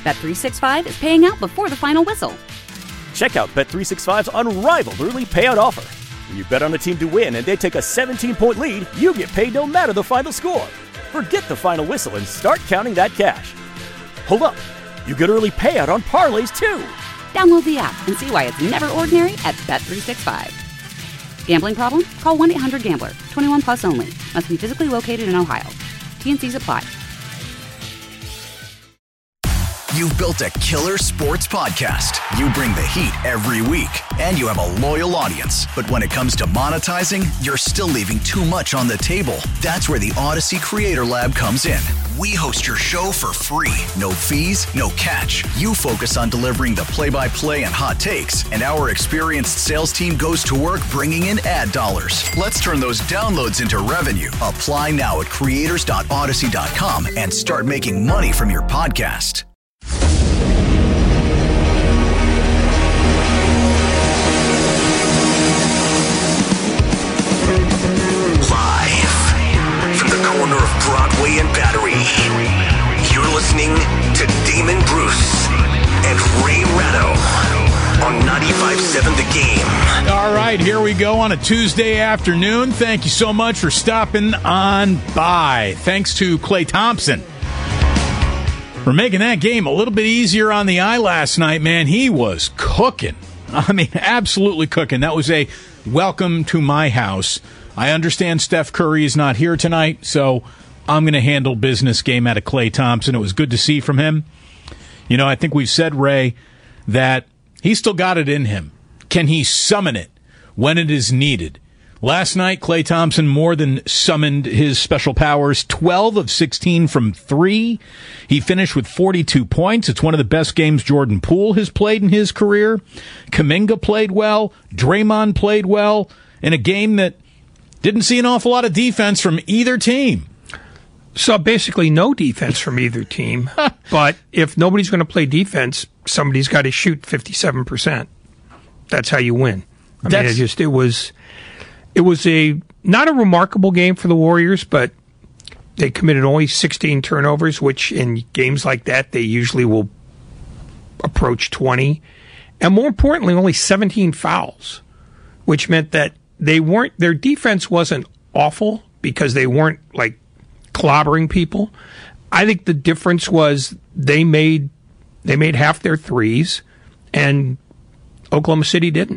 Bet365 is paying out before the final whistle. Check out Bet365's unrivaled early payout offer. When you bet on a team to win and they take a 17-point lead, you get paid no matter the final score. Forget the final whistle and start counting that cash. Hold up. You get early payout on parlays, too. Download the app and see why it's never ordinary at Bet365. Gambling problem? Call 1-800-GAMBLER. 21 plus only. Must be physically located in Ohio. T&Cs apply. You've built a killer sports podcast. You bring the heat every week, and you have a loyal audience. But when it comes to monetizing, you're still leaving too much on the table. That's where the Odyssey Creator Lab comes in. We host your show for free. No fees, no catch. You focus on delivering the play-by-play and hot takes, and our experienced sales team goes to work bringing in ad dollars. Let's turn those downloads into revenue. Apply now at creators.odyssey.com and start making money from your podcast. From the corner of Broadway and Battery, you're listening to Damon Bruce and Ray Ratto on 95.7 The Game. All right, here we go on a Tuesday afternoon. Thank you so much for stopping on by. Thanks to Klay Thompson for making that game a little bit easier on the eye last night, man. He was cooking. I mean, absolutely cooking. That was a welcome to my house. I understand Steph Curry is not here tonight, so I'm going to handle business game out of Klay Thompson. It was good to see from him. You know, I think we've said, Ray, that he's still got it in him. Can he summon it when it is needed? Last night, Klay Thompson more than summoned his special powers. 12 of 16 from 3. He finished with 42 points. It's one of the best games Jordan Poole has played in his career. Kuminga played well. Draymond played well in a game that didn't see an awful lot of defense from either team. So basically no defense from either team. But if nobody's going to play defense, somebody's got to shoot 57%. That's how you win. I mean, it was a not a remarkable game for the Warriors, but they committed only 16 turnovers, which in games like that they usually will approach 20. And more importantly, only 17 fouls, which meant that their defense wasn't awful because they weren't like clobbering people. I think the difference was they made half their threes and Oklahoma City didn't.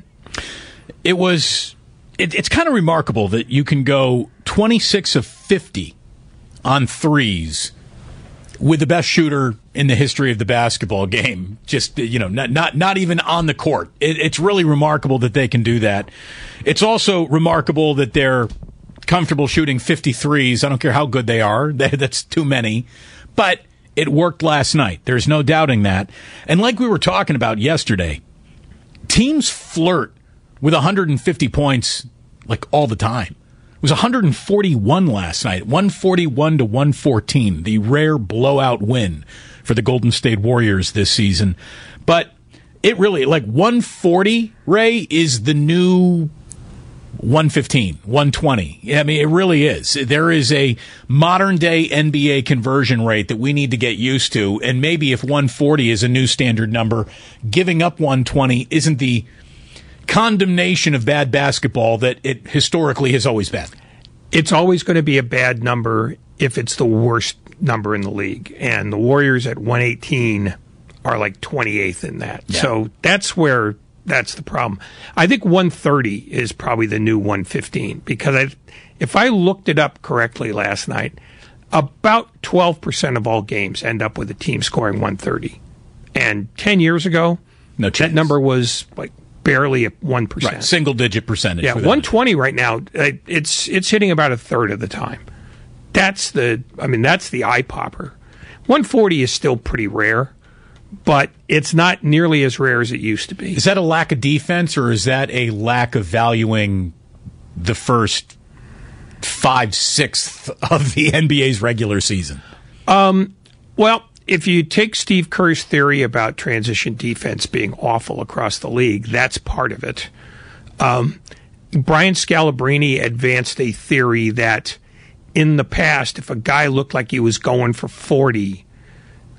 It's kind of remarkable that you can go 26 of 50 on threes with the best shooter in the history of the basketball game. Just, you know, not even on the court. It's really remarkable that they can do that. It's also remarkable that they're comfortable shooting 53s. I don't care how good they are. That's too many. But it worked last night. There's no doubting that. And like we were talking about yesterday, teams flirt with 150 points like all the time. It was 141 last night, 141 to 114, the rare blowout win for the Golden State Warriors this season. But it really, like 140, Ray, is the new 115, 120. I mean, it really is. There is a modern-day NBA conversion rate that we need to get used to, and maybe if 140 is a new standard number, giving up 120 isn't the condemnation of bad basketball that it historically has always been. It's always going to be a bad number if it's the worst number in the league. And the Warriors at 118 are like 28th in that. Yeah. So that's the problem. I think 130 is probably the new 115 because if I looked it up correctly last night, about 12% of all games end up with a team scoring 130. And 10 years ago, that number was like barely at 1%. Right, single-digit percentage. Yeah, 120 right now, it's hitting about a third of the time. That's the eye popper. 140 is still pretty rare, but it's not nearly as rare as it used to be. Is that a lack of defense, or is that a lack of valuing the first 5/6 of the NBA's regular season? Well, if you take Steve Kerr's theory about transition defense being awful across the league, that's part of it. Brian Scalabrine advanced a theory that in the past, if a guy looked like he was going for 40,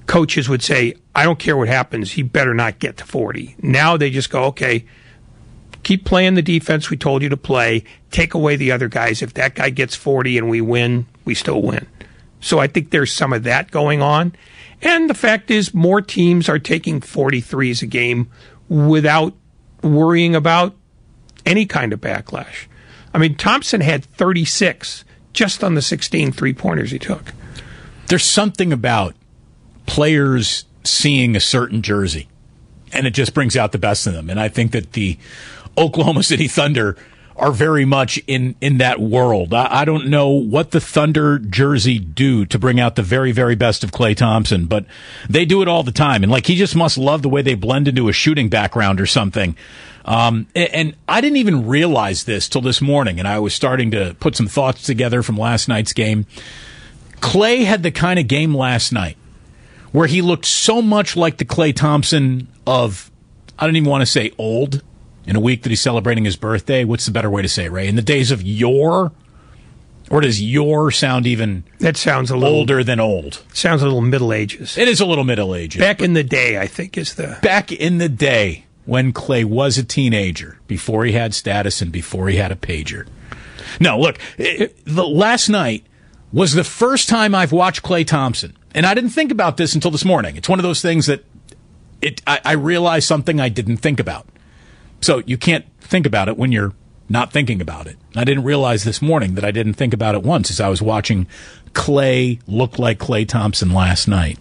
coaches would say, I don't care what happens, he better not get to 40. Now they just go, okay, keep playing the defense we told you to play, take away the other guys. If that guy gets 40 and we win, we still win. So I think there's some of that going on. And the fact is, more teams are taking 43s a game without worrying about any kind of backlash. I mean, Thompson had 36 just on the 16 3-pointers he took. There's something about players seeing a certain jersey, and it just brings out the best in them. And I think that the Oklahoma City Thunder are very much in that world. I don't know what the Thunder jersey do to bring out the very, very best of Klay Thompson, but they do it all the time. And he just must love the way they blend into a shooting background or something. And I didn't even realize this till this morning, and I was starting to put some thoughts together from last night's game. Klay had the kind of game last night where he looked so much like the Klay Thompson of, I don't even want to say old, in a week that he's celebrating his birthday. What's the better way to say it, Ray? In the days of yore? Or does yore sound even that sounds a little older than old? Sounds a little Middle Ages. It is a little Middle Ages. Back in the day, I think, is the... Back in the day when Klay was a teenager, before he had status and before he had a pager. No, look, last night was the first time I've watched Klay Thompson. And I didn't think about this until this morning. It's one of those things that I realized something I didn't think about. So you can't think about it when you're not thinking about it. I didn't realize this morning that I didn't think about it once as I was watching Klay look like Klay Thompson last night.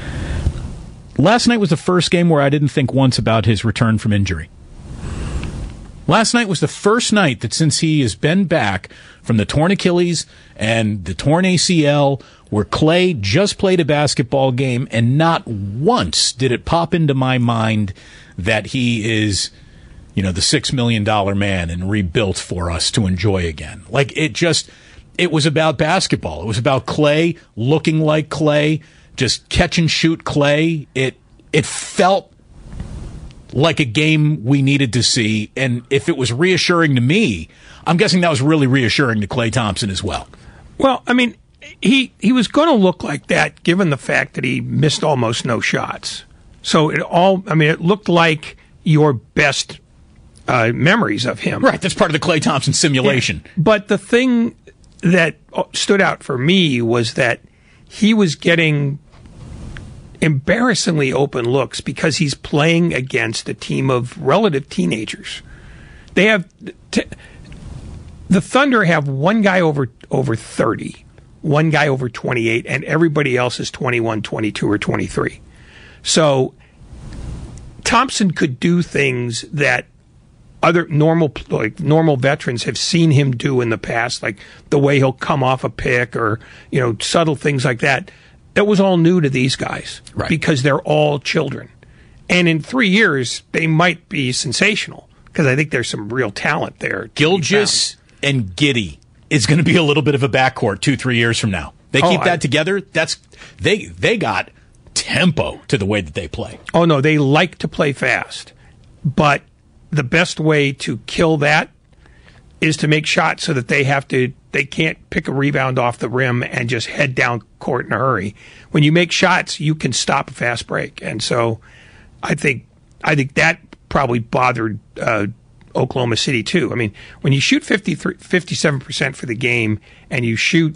Last night was the first game where I didn't think once about his return from injury. Last night was the first night that since he has been back from the torn Achilles and the torn ACL, where Klay just played a basketball game, and not once did it pop into my mind that he is, the $6 million man and rebuilt for us to enjoy again. It was about basketball. It was about Klay looking like Klay, just catch and shoot Klay. It felt like a game we needed to see. And if it was reassuring to me, I'm guessing that was really reassuring to Klay Thompson as well. Well, I mean, he was going to look like that given the fact that he missed almost no shots. So it looked like your best memories of him. Right, that's part of the Klay Thompson simulation. Yeah. But the thing that stood out for me was that he was getting embarrassingly open looks because he's playing against a team of relative teenagers. They have the Thunder have one guy over 30, one guy over 28, and everybody else is 21, 22, or 23. So Thompson could do things that other normal veterans have seen him do in the past, like the way he'll come off a pick or, subtle things like that. That was all new to these guys, right, because they're all children. And in 3 years, they might be sensational because I think there's some real talent there. Gilgeous and Giddey is going to be a little bit of a backcourt 2-3 years from now. They keep that together. They got tempo to the way that they play. Oh, no, they like to play fast. But the best way to kill that is to make shots so that they can't pick a rebound off the rim and just head down court in a hurry. When you make shots, you can stop a fast break. And so I think that probably bothered Oklahoma City too. I mean, when you shoot 57% for the game and you shoot,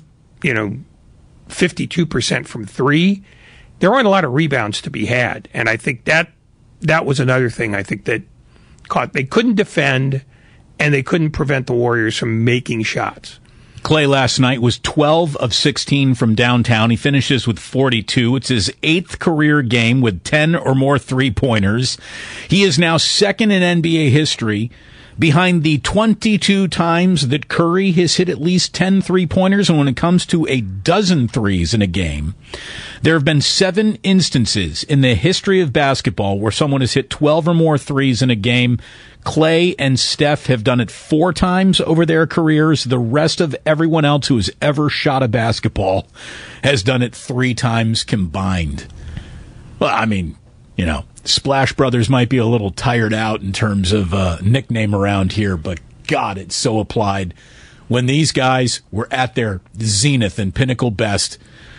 52% from three, there aren't a lot of rebounds to be had. And I think that was another thing I think that they couldn't defend and they couldn't prevent the Warriors from making shots. Klay last night was 12 of 16 from downtown. He finishes with 42. It's his 8th career game with 10 or more three-pointers. He is now second in NBA history behind the 22 times that Curry has hit at least 10 three-pointers. And when it comes to a dozen threes in a game, there have been 7 instances in the history of basketball where someone has hit 12 or more threes in a game. Klay and Steph have done it 4 times over their careers. The rest of everyone else who has ever shot a basketball has done it 3 times combined. Well, I mean, Splash Brothers might be a little tired out in terms of nickname around here, but God, it's so applied. When these guys were at their zenith and pinnacle best,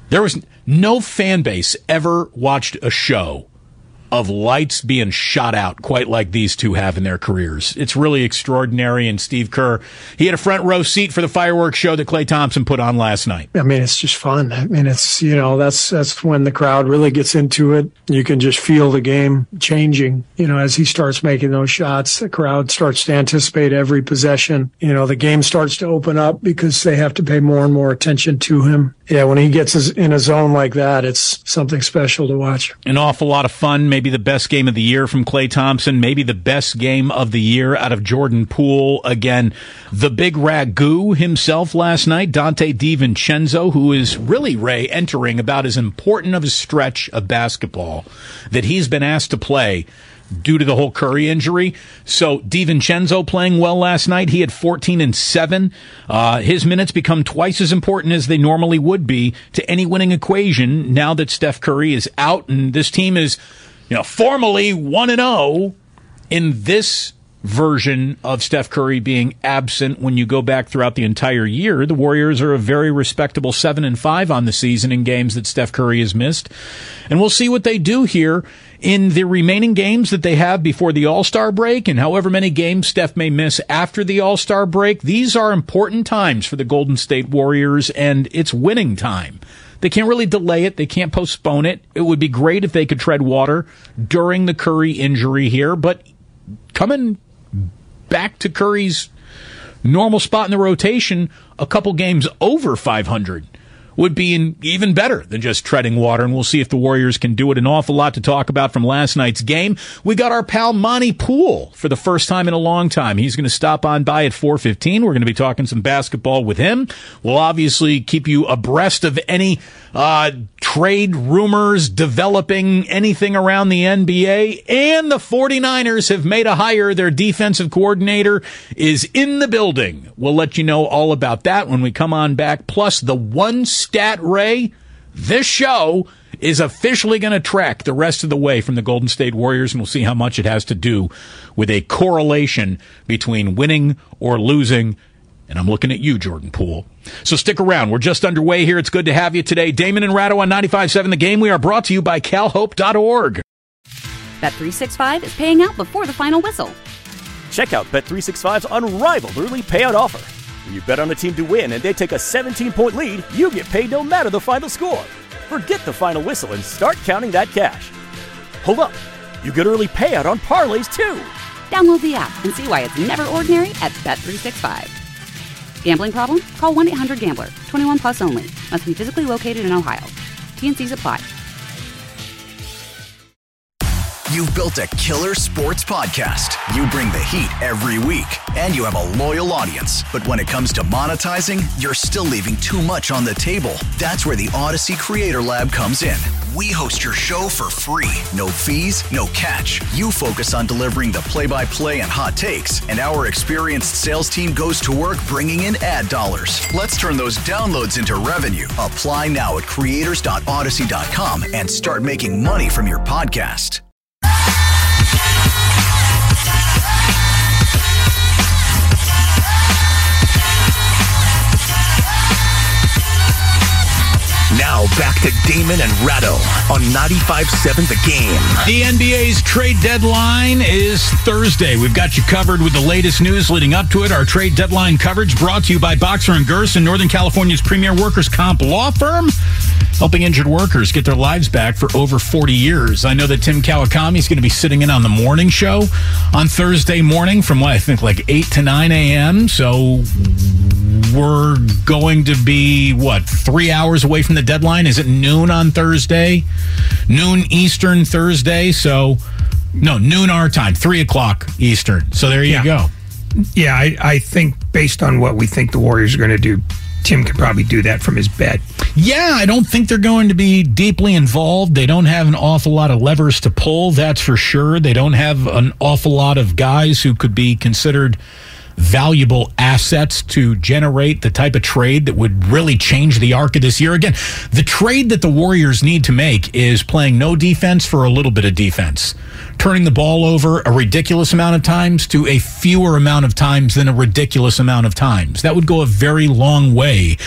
There was no fan base ever watched a show of lights being shot out quite like these two have in their careers. It's really extraordinary, and Steve Kerr, he had a front row seat for the fireworks show that Klay Thompson put on last night. I mean, it's just fun. I mean, it's, that's when the crowd really gets into it. You can just feel the game changing. As he starts making those shots, the crowd starts to anticipate every possession. The game starts to open up because they have to pay more and more attention to him. Yeah, when he gets in a zone like that, it's something special to watch. An awful lot of fun. Maybe the best game of the year from Klay Thompson. Maybe the best game of the year out of Jordan Poole. Again, the big ragu himself last night, Dante DiVincenzo, who is really, Ray, entering about as important of a stretch of basketball that he's been asked to play due to the whole Curry injury. So DiVincenzo playing well last night. He had 14 and 7. His minutes become twice as important as they normally would be to any winning equation now that Steph Curry is out, and this team is, formally 1-0 in this version of Steph Curry being absent. When you go back throughout the entire year, the Warriors are a very respectable 7-5 on the season in games that Steph Curry has missed. And we'll see what they do here in the remaining games that they have before the All-Star break, and however many games Steph may miss after the All-Star break. These are important times for the Golden State Warriors, and it's winning time. They can't really delay it. They can't postpone it. It would be great if they could tread water during the Curry injury here, but coming back to Curry's normal spot in the rotation, a couple games over 500 would be even better than just treading water, and we'll see if the Warriors can do it. An awful lot to talk about from last night's game. We got our pal Monty Poole for the first time in a long time. He's going to stop on by at 4:15. We're going to be talking some basketball with him. We'll obviously keep you abreast of any trade rumors developing, anything around the NBA. And the 49ers have made a hire. Their defensive coordinator is in the building. We'll let you know all about that when we come on back. Plus the one stat, Ray, this show is officially going to track the rest of the way from the Golden State Warriors, and we'll see how much it has to do with a correlation between winning or losing. And I'm looking at you, Jordan Poole. So stick around. We're just underway here. It's good to have you today. Damon and Ratto on 95.7 The Game. We are brought to you by CalHope.org. Bet365 is paying out before the final whistle. Check out Bet365's unrivaled early payout offer. When you bet on a team to win and they take a 17-point lead, you get paid no matter the final score. Forget the final whistle and start counting that cash. Hold up. You get early payout on parlays, too. Download the app and see why it's never ordinary at Bet365. Gambling problem? Call 1-800-GAMBLER. 21 plus only. Must be physically located in Ohio. T&Cs apply. You've built a killer sports podcast. You bring the heat every week, and you have a loyal audience. But when it comes to monetizing, you're still leaving too much on the table. That's where the Odyssey Creator Lab comes in. We host your show for free. No fees, no catch. You focus on delivering the play-by-play and hot takes, and our experienced sales team goes to work bringing in ad dollars. Let's turn those downloads into revenue. Apply now at creators.odyssey.com and start making money from your podcast. Now back to Damon and Ratto on 95.7 The Game. The NBA's trade deadline is Thursday. We've got you covered with the latest news leading up to it. Our trade deadline coverage brought to you by Boxer & Gerson, Northern California's premier workers' comp law firm, helping injured workers get their lives back for over 40 years. I know that Tim Kawakami is going to be sitting in on the morning show on Thursday morning from, I think, like 8 to 9 a.m., so we're going to be, 3 hours away from the deadline? Is it noon on Thursday? Noon Eastern Thursday? So, no, noon our time, 3 o'clock Eastern. So there you go. Yeah, I think based on what we think the Warriors are going to do, Tim could probably do that from his bed. Yeah, I don't think they're going to be deeply involved. They don't have an awful lot of levers to pull, that's for sure. They don't have an awful lot of guys who could be considered valuable assets to generate the type of trade that would really change the arc of this year. Again, the trade that the Warriors need to make is playing no defense for a little bit of defense, turning the ball over a ridiculous amount of times to a fewer amount of times than a ridiculous amount of times. That would go a very long way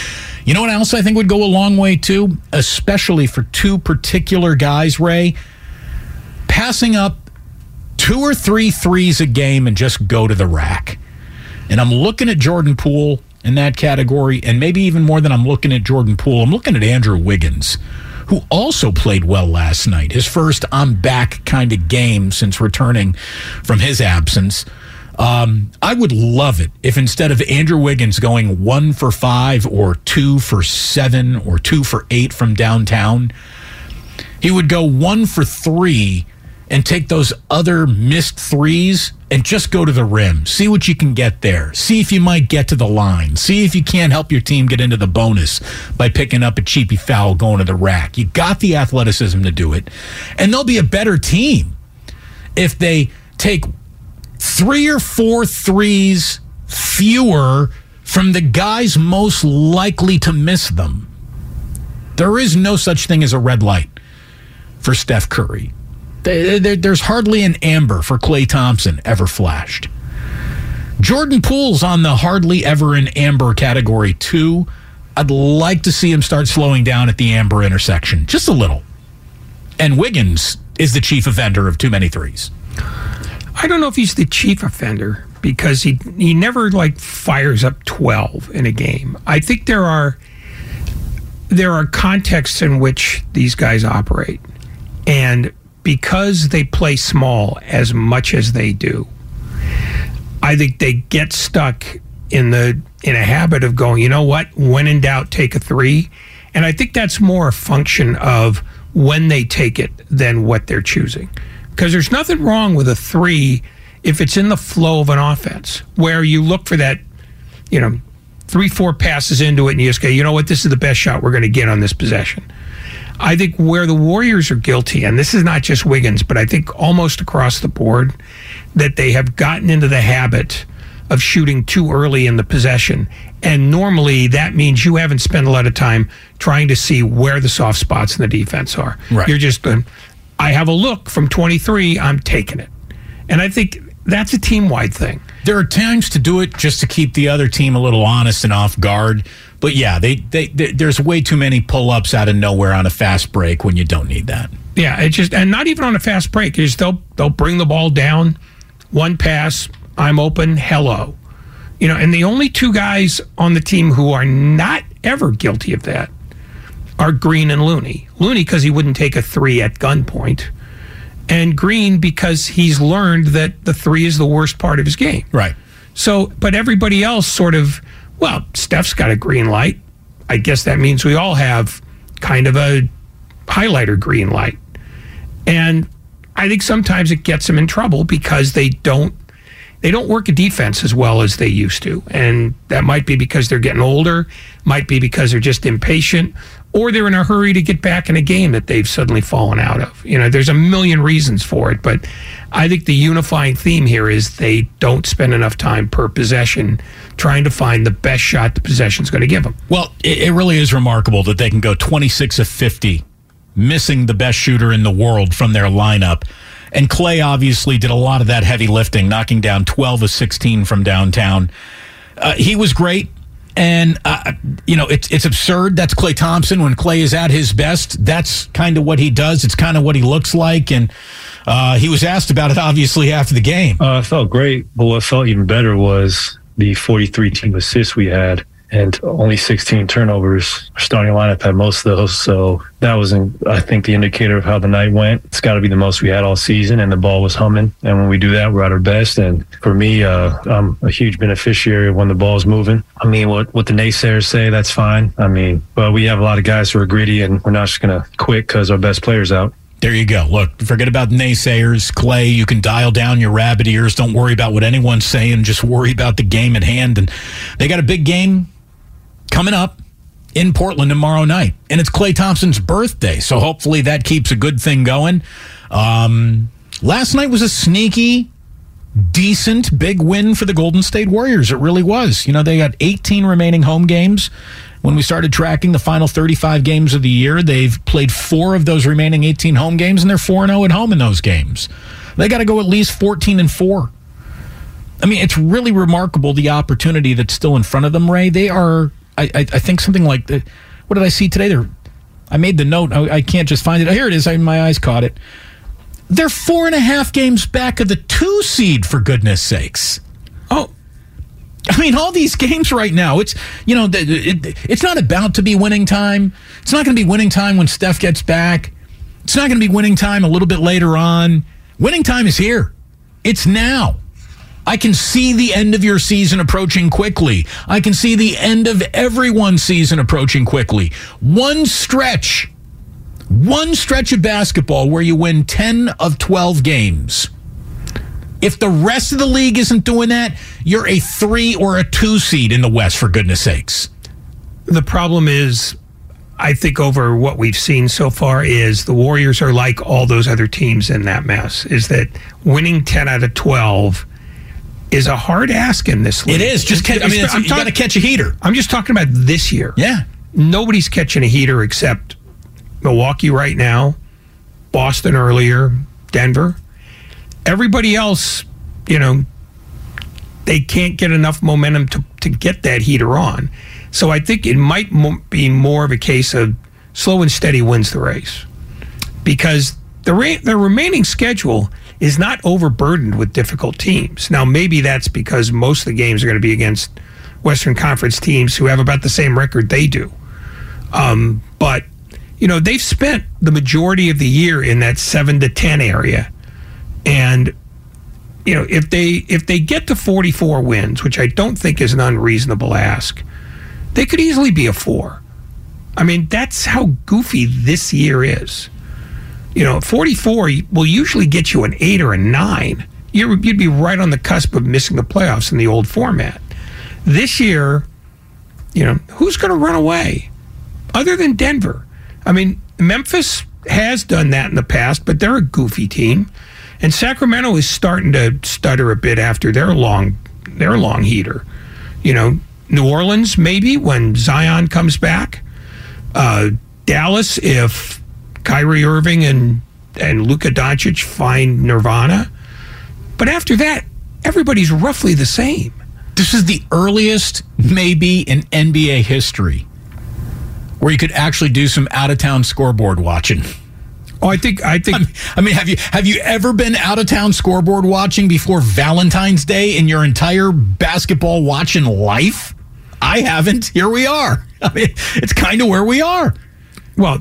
You know what else I think would go a long way, too? Especially for two particular guys, Ray. Passing up 2 or 3 threes a game and just go to the rack. And I'm looking at Jordan Poole in that category, and maybe even more than I'm looking at Jordan Poole, I'm looking at Andrew Wiggins, who also played well last night. His first I'm back kind of game since returning from his absence. I would love it if instead of Andrew Wiggins going 1 for 5 or 2 for 7 or 2 for 8 from downtown, he would go 1 for 3 and take those other missed threes and just go to the rim. See what you can get there. See if you might get to the line. See if you can't help your team get into the bonus by picking up a cheapy foul going to the rack. You got the athleticism to do it. And they'll be a better team if they take 3 or 4 threes fewer from the guys most likely to miss them. There is no such thing as a red light for Steph Curry. There's hardly an amber for Klay Thompson ever flashed. Jordan Poole's on the hardly ever an amber category too. I'd like to see him start slowing down at the amber intersection just a little. And Wiggins is the chief offender of too many threes. I don't know if he's the chief offender because he never fires up 12 in a game. I think there are contexts in which these guys operate, and because they play small as much as they do, I think they get stuck in a habit of going, you know what, when in doubt, take a 3. And I think that's more a function of when they take it than what they're choosing. Because there's nothing wrong with a 3 if it's in the flow of an offense, where you look for that, 3-4 passes into it and you just go, you know what, this is the best shot we're going to get on this possession. I think where the Warriors are guilty, and this is not just Wiggins, but I think almost across the board, that they have gotten into the habit of shooting too early in the possession. And normally that means you haven't spent a lot of time trying to see where the soft spots in the defense are. Right. You're just, I have a look from 23, I'm taking it. And I think that's a team-wide thing. There are times to do it just to keep the other team a little honest and off guard. But yeah, there's way too many pull-ups out of nowhere on a fast break when you don't need that. Yeah, it's just, and not even on a fast break. It's they'll bring the ball down, one pass, I'm open, hello. And the only 2 guys on the team who are not ever guilty of that are Green and Looney. Looney because he wouldn't take a 3 at gunpoint, and Green because he's learned that the 3 is the worst part of his game. Right. So, but everybody else sort of, well, Steph's got a green light. I guess that means we all have kind of a highlighter green light. And I think sometimes it gets them in trouble because they don't work a defense as well as they used to. And that might be because they're getting older, might be because they're just impatient, or they're in a hurry to get back in a game that they've suddenly fallen out of. There's a million reasons for it, but I think the unifying theme here is they don't spend enough time per possession trying to find the best shot the possession's going to give them. Well, it really is remarkable that they can go 26 of 50, missing the best shooter in the world from their lineup. And Klay obviously did a lot of that heavy lifting, knocking down 12 of 16 from downtown. He was great. And, it's absurd. That's Klay Thompson. When Klay is at his best, that's kind of what he does. It's kind of what he looks like. And he was asked about it, obviously, after the game. It felt great. But what felt even better was the 43 team assists we had and only 16 turnovers. Our starting lineup had most of those. So that was, I think, the indicator of how the night went. It's got to be the most we had all season, and the ball was humming. And when we do that, we're at our best. And for me, I'm a huge beneficiary of when the ball's moving. I mean, what the naysayers say, that's fine. I mean, but we have a lot of guys who are gritty, and we're not just going to quit because our best player's out. There you go. Look, forget about naysayers. Klay, you can dial down your rabbit ears. Don't worry about what anyone's saying. Just worry about the game at hand. And they got a big game coming up in Portland tomorrow night. And it's Klay Thompson's birthday, so hopefully that keeps a good thing going. Last night was a sneaky, decent, big win for the Golden State Warriors. It really was. They got 18 remaining home games. When we started tracking the final 35 games of the year, they've played 4 of those remaining 18 home games, and they're 4-0 at home in those games. They got to go at least 14-4. I mean, it's really remarkable the opportunity that's still in front of them, Ray. They are I think something like, what did I see today? I made the note. I can't just find it. Here it is. My eyes caught it. They're 4.5 games back of the 2 seed, for goodness sakes. Oh, I mean, all these games right now, it's, it's not about to be winning time. It's not going to be winning time when Steph gets back. It's not going to be winning time a little bit later on. Winning time is here. It's now. I can see the end of your season approaching quickly. I can see the end of everyone's season approaching quickly. One stretch of basketball where you win 10 of 12 games. If the rest of the league isn't doing that, you're a 3 or a 2 seed in the West, for goodness sakes. The problem is, I think over what we've seen so far is the Warriors are like all those other teams in that mess, is that winning 10 out of 12 is a hard ask in this league. It is. You got to catch a heater. I'm just talking about this year. Yeah. Nobody's catching a heater except Milwaukee right now, Boston earlier, Denver. Everybody else, they can't get enough momentum to get that heater on. So I think it might be more of a case of slow and steady wins the race. Because the remaining schedule is not overburdened with difficult teams. Now, maybe that's because most of the games are going to be against Western Conference teams who have about the same record they do. But, they've spent the majority of the year in that 7-10 area. And, if they get to 44 wins, which I don't think is an unreasonable ask, they could easily be a 4. I mean, that's how goofy this year is. 44 will usually get you an 8 or a 9. You'd be right on the cusp of missing the playoffs in the old format. This year, who's going to run away other than Denver? I mean, Memphis has done that in the past, but they're a goofy team. And Sacramento is starting to stutter a bit after their long heater. New Orleans, maybe, when Zion comes back. Dallas, if Kyrie Irving and Luka Doncic find nirvana. But after that, everybody's roughly the same. This is the earliest, maybe, in NBA history where you could actually do some out-of-town scoreboard watching. Oh, I think. I mean, have you ever been out of town scoreboard watching before Valentine's Day in your entire basketball watching life? I haven't. Here we are. I mean, it's kind of where we are. Well,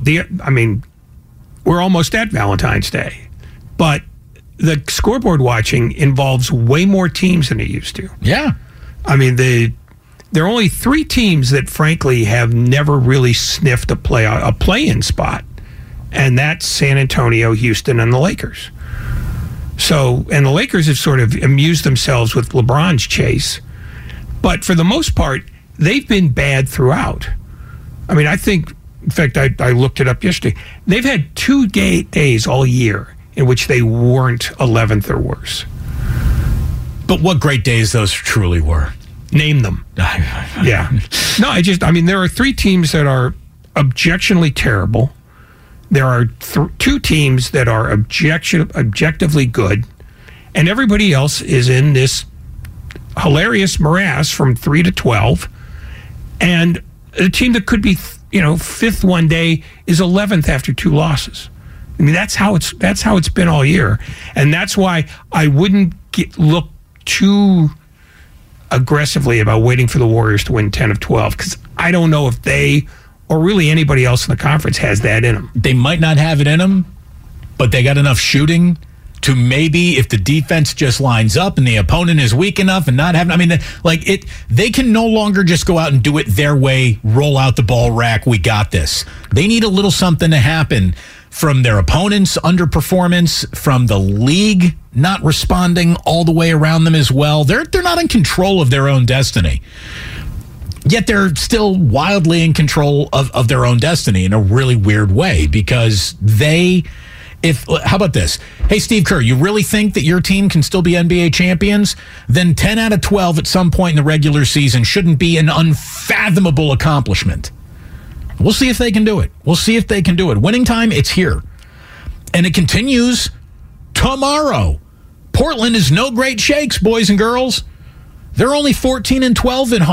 we're almost at Valentine's Day, but the scoreboard watching involves way more teams than it used to. Yeah, I mean, there are only 3 teams that, frankly, have never really sniffed a play-in spot. And that's San Antonio, Houston, and the Lakers. So, and the Lakers have sort of amused themselves with LeBron's chase. But for the most part, they've been bad throughout. I mean, I think, in fact, I looked it up yesterday. They've had 2 days all year in which they weren't 11th or worse. But what great days those truly were. Name them. Yeah. No, there are 3 teams that are objectionably terrible. There are 2 teams that are objectively good, and everybody else is in this hilarious morass from 3 to 12. And a team that could be, 5th one day is 11th after 2 losses. I mean, that's how it's been all year, and that's why I wouldn't look too aggressively about waiting for the Warriors to win 10 of 12, because I don't know if they or really anybody else in the conference has that in them. They might not have it in them, but they got enough shooting to maybe, if the defense just lines up and the opponent is weak enough and not having, they can no longer just go out and do it their way, roll out the ball rack, we got this. They need a little something to happen from their opponents' underperformance, from the league not responding all the way around them as well. They're not in control of their own destiny. Yet they're still wildly in control of their own destiny in a really weird way, because how about this? Hey, Steve Kerr, you really think that your team can still be NBA champions? Then 10 out of 12 at some point in the regular season shouldn't be an unfathomable accomplishment. We'll see if they can do it. Winning time, it's here. And it continues tomorrow. Portland is no great shakes, boys and girls. They're only 14-12 at home.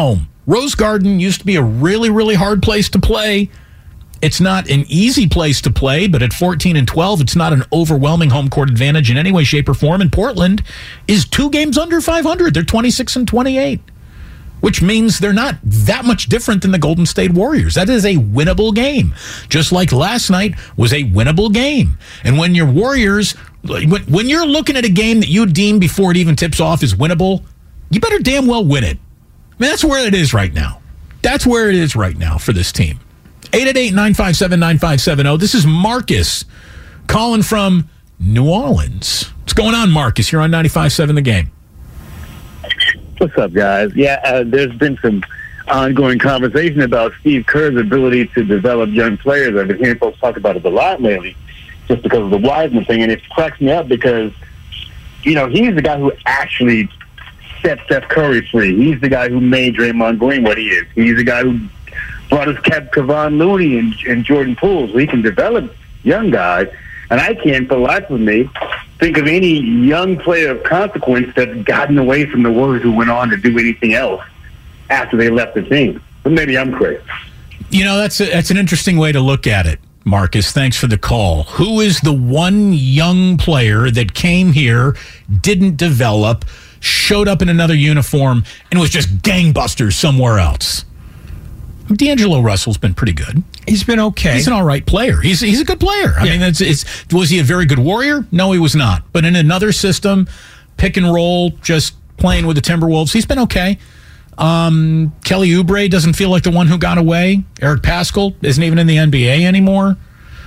Rose Garden used to be a really, really hard place to play. It's not an easy place to play, but at 14-12, it's not an overwhelming home court advantage in any way, shape, or form. And Portland is 2 games under 500. They're 26-28, which means they're not that much different than the Golden State Warriors. That is a winnable game, just like last night was a winnable game. And when your Warriors, when you're looking at a game that you deem before it even tips off is winnable, you better damn well win it. I mean, that's where it is right now. That's where it is right now for this team. 888-957-9570. This is Marcus calling from New Orleans. What's going on, Marcus? You're on 95.7 The Game. What's up, guys? Yeah, there's been some ongoing conversation about Steve Kerr's ability to develop young players. I've been hearing folks talk about it a lot lately just because of the Wiseman thing, and it cracks me up because, you know, he's the guy who actually set Steph Curry free. He's the guy who made Draymond Green what he is. He's the guy who brought us Kevon Looney and Jordan Poole, so he can develop young guys. And I can't, for the life of me, think of any young player of consequence that's gotten away from the Warriors who went on to do anything else after they left the team. But maybe I'm crazy. You know, that's an interesting way to look at it, Marcus. Thanks for the call. Who is the one young player that came here, didn't develop, showed up in another uniform, and was just gangbusters somewhere else? D'Angelo Russell's been pretty good. He's been okay. He's an all right player. He's a good player. I mean, was he a very good Warrior? No, he was not. But in another system, pick and roll, just playing with the Timberwolves, he's been okay. Kelly Oubre doesn't feel like the one who got away. Eric Paschall isn't even in the NBA anymore.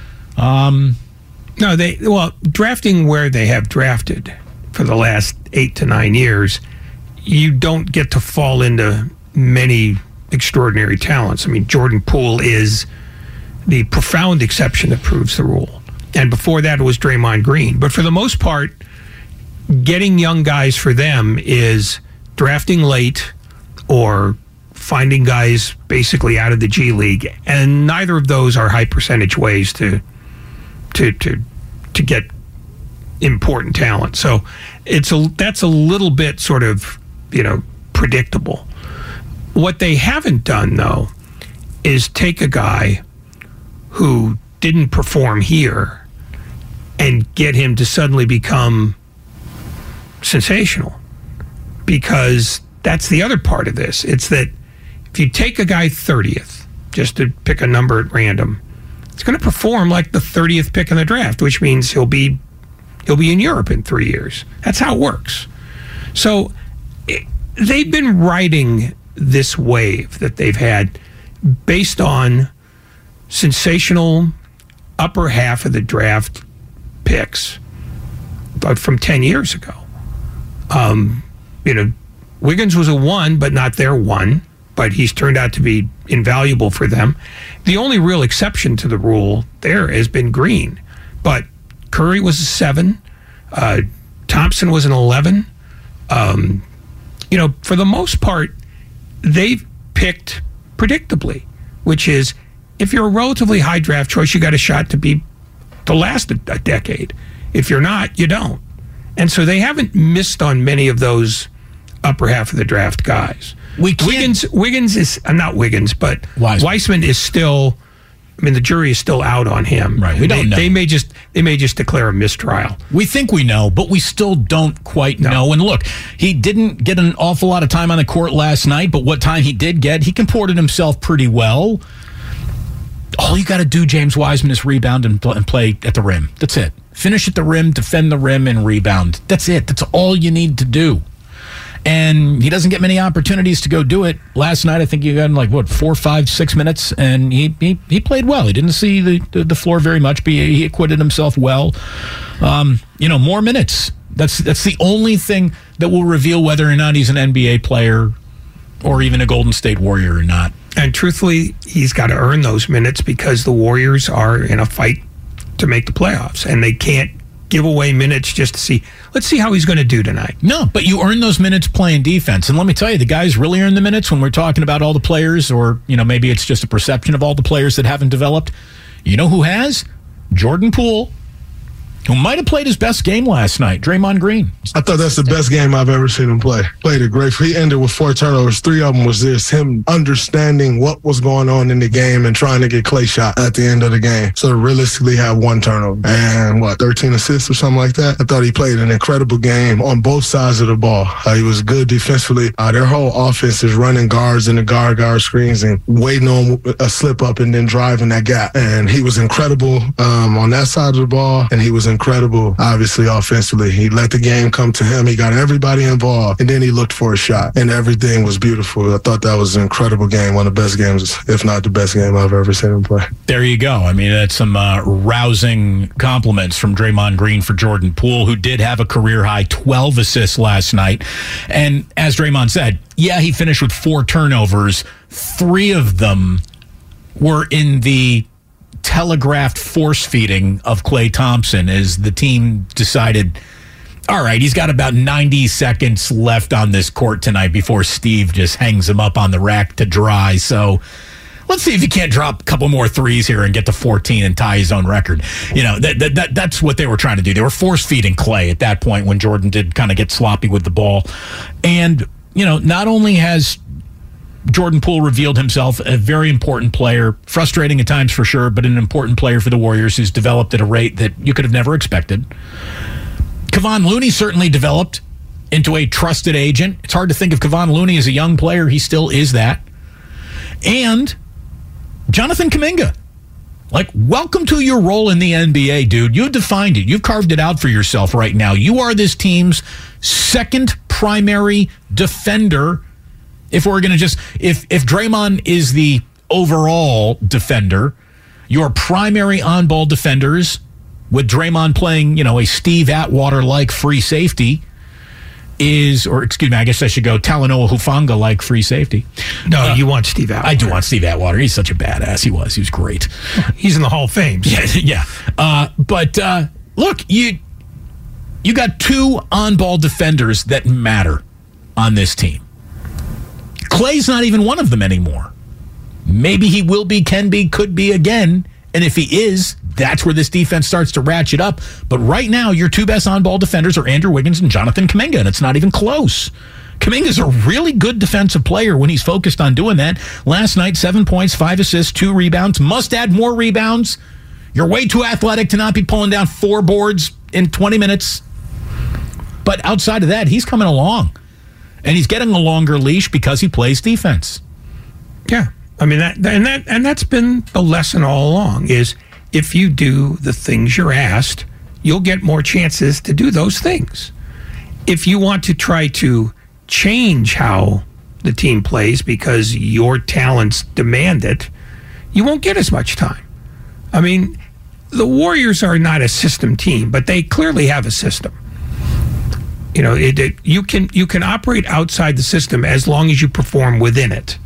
No, drafting where they have drafted for the last 8 to 9 years, you don't get to fall into many extraordinary talents. I mean, Jordan Poole is the profound exception that proves the rule. And before that, it was Draymond Green. But for the most part, getting young guys for them is drafting late or finding guys basically out of the G League. And neither of those are high percentage ways to get important talent. So that's a little bit sort of, predictable. What they haven't done, though, is take a guy who didn't perform here and get him to suddenly become sensational. Because that's the other part of this. It's that if you take a guy 30th, just to pick a number at random, it's going to perform like the 30th pick in the draft, which means he'll be in Europe in 3 years. That's how it works. So they've been riding this wave that they've had based on sensational upper half of the draft picks, but from 10 years ago. Wiggins was a 1, but not their 1, but he's turned out to be invaluable for them. The only real exception to the rule there has been Green, but Curry was a 7, Thompson was an 11. For the most part, they've picked predictably, which is if you're a relatively high draft choice, you got a shot to last a decade. If you're not, you don't. And so they haven't missed on many of those upper half of the draft guys. Wiggins is not Wiggins, but Wiseman is still. I mean, the jury is still out on him. Right, we don't know. They may just declare a mistrial. We think we know, but we still don't quite know. And look, he didn't get an awful lot of time on the court last night, but what time he did get, he comported himself pretty well. All you got to do, James Wiseman, is rebound and play at the rim. That's it. Finish at the rim, defend the rim, and rebound. That's it. That's all you need to do. And he doesn't get many opportunities to go do it. Last night, I think he got 4, 5, 6 minutes, and he played well. He didn't see the floor very much, but he acquitted himself well. More minutes. That's the only thing that will reveal whether or not he's an NBA player or even a Golden State Warrior or not. And truthfully, he's got to earn those minutes because the Warriors are in a fight to make the playoffs, and they can't give away minutes just to see. Let's see how he's going to do tonight. No, but you earn those minutes playing defense. And let me tell you, the guys really earn the minutes when we're talking about all the players, or maybe it's just a perception of all the players that haven't developed. You know who has? Jordan Poole. who might have played his best game last night, Draymond Green. I thought that's the best game I've ever seen him play. Played it great. He ended with 4 turnovers. 3 of them was just him understanding what was going on in the game and trying to get Klay shot at the end of the game. So to realistically have 1 turnover and 13 assists or something like that. I thought he played an incredible game on both sides of the ball. He was good defensively. Their whole offense is running guards in the guard screens and waiting on a slip up and then driving that gap. And he was incredible on that side of the ball, and he was incredible, obviously, offensively. He let the game come to him. He got everybody involved, and then he looked for a shot, and everything was beautiful. I thought that was an incredible game, one of the best games, if not the best game I've ever seen him play. There you go. I mean, that's some rousing compliments from Draymond Green for Jordan Poole, who did have a career-high 12 assists last night. And as Draymond said, yeah, he finished with 4 turnovers. 3 of them were in the telegraphed force feeding of Klay Thompson as the team decided, all right, he's got about 90 seconds left on this court tonight before Steve just hangs him up on the rack to dry. So let's see if he can't drop a couple more threes here and get to 14 and tie his own record. You know, that's what they were trying to do. They were force feeding Klay at that point when Jordan did kind of get sloppy with the ball. And, you know, not only has Jordan Poole revealed himself a very important player, frustrating at times for sure, but an important player for the Warriors who's developed at a rate that you could have never expected. Kevon Looney certainly developed into a trusted agent. It's hard to think of Kevon Looney as a young player. He still is that. And Jonathan Kuminga. Like, welcome to your role in the NBA, dude. You've defined it. You've carved it out for yourself right now. You are this team's second primary defender. If we're going to just, if Draymond is the overall defender, your primary on-ball defenders, with Draymond playing, you know, a Steve Atwater-like free safety, or excuse me, I guess I should go Talanoa Hufanga-like free safety. No, you want Steve Atwater. I do want Steve Atwater. He's such a badass. He was great. He's in the Hall of Fame. So. Yeah. But look, you got 2 on-ball defenders that matter on this team. Klay's not even one of them anymore. Maybe he will be, can be, could be again. And if he is, that's where this defense starts to ratchet up. But right now, your 2 best on-ball defenders are Andrew Wiggins and Jonathan Kuminga, and it's not even close. Kuminga's a really good defensive player when he's focused on doing that. Last night, 7 points, 5 assists, 2 rebounds. Must add more rebounds. You're way too athletic to not be pulling down 4 boards in 20 minutes. But outside of that, he's coming along. And he's getting a longer leash because he plays defense. Yeah. I mean, that's been the lesson all along, is if you do the things you're asked, you'll get more chances to do those things. If you want to try to change how the team plays because your talents demand it, you won't get as much time. I mean, the Warriors are not a system team, but they clearly have a system. You know, you can operate outside the system as long as you perform within it.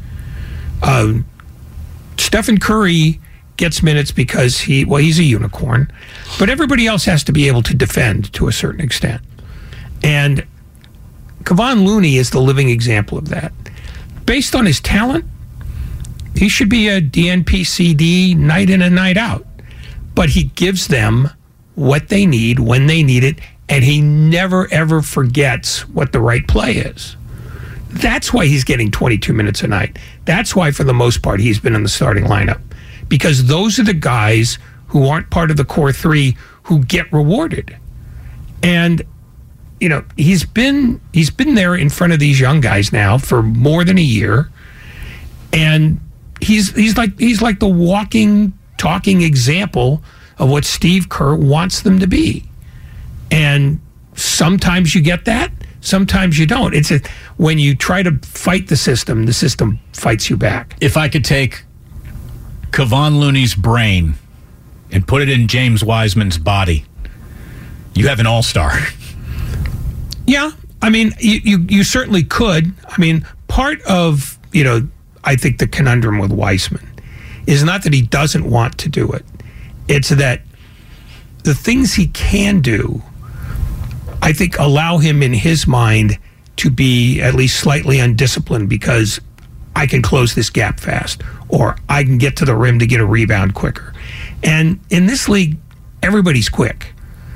Stephen Curry gets minutes because he's a unicorn, but everybody else has to be able to defend to a certain extent. And Kevon Looney is the living example of that. Based on his talent, he should be a DNP CD night in and night out. But he gives them what they need when they need it, and he never, ever forgets what the right play is. That's why he's getting 22 minutes a night. That's why, for the most part, he's been in the starting lineup. Because those are the guys who aren't part of the core 3 who get rewarded. And, you know, he's been there in front of these young guys now for more than a year. And he's like the walking, talking example of what Steve Kerr wants them to be. And sometimes you get that, sometimes you don't. When you try to fight the system fights you back. If I could take Kevon Looney's brain and put it in James Wiseman's body, you have an all-star. Yeah, I mean, you certainly could. I mean, part of, you know, I think the conundrum with Wiseman is not that he doesn't want to do it. It's that the things he can do, I think, allow him in his mind to be at least slightly undisciplined because I can close this gap fast, or I can get to the rim to get a rebound quicker. And in this league, everybody's quick.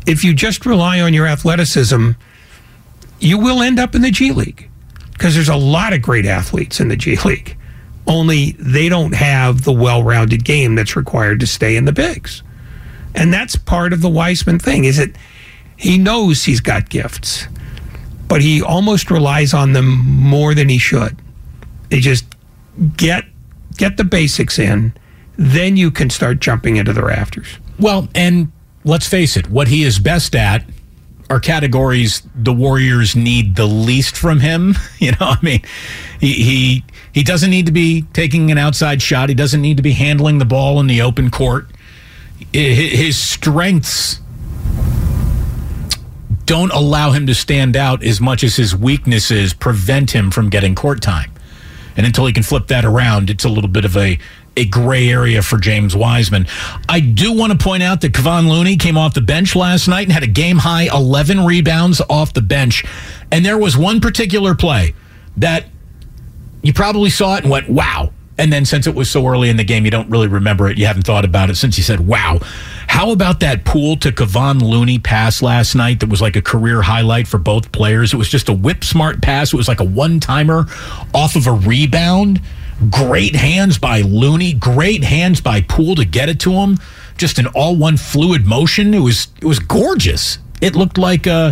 if you just rely on your athleticism, you will end up in the G League, because there's a lot of great athletes in the G League. Only they don't have the well-rounded game that's required to stay in the bigs. And that's part of the Wiseman thing, is that he knows he's got gifts, but he almost relies on them more than he should. They just get the basics in, then you can start jumping into the rafters. Well, and let's face it, what he is best at are categories the Warriors need the least from him. You know, I mean, he doesn't need to be taking an outside shot. He doesn't need to be handling the ball in the open court. His strengths don't allow him to stand out as much as his weaknesses prevent him from getting court time. And until he can flip that around, it's a little bit of a gray area for James Wiseman. I do want to point out that Kevon Looney came off the bench last night and had a game-high 11 rebounds off the bench. And there was one particular play that you probably saw it and went, wow. And then since it was so early in the game, you don't really remember it. You haven't thought about it since you said, wow. How about that Poole to Kevon Looney pass last night that was like a career highlight for both players? It was just a whip-smart pass. It was like a one-timer off of a rebound. Great hands by Looney. Great hands by Poole to get it to him. Just an all-one fluid motion. It was gorgeous. It looked like a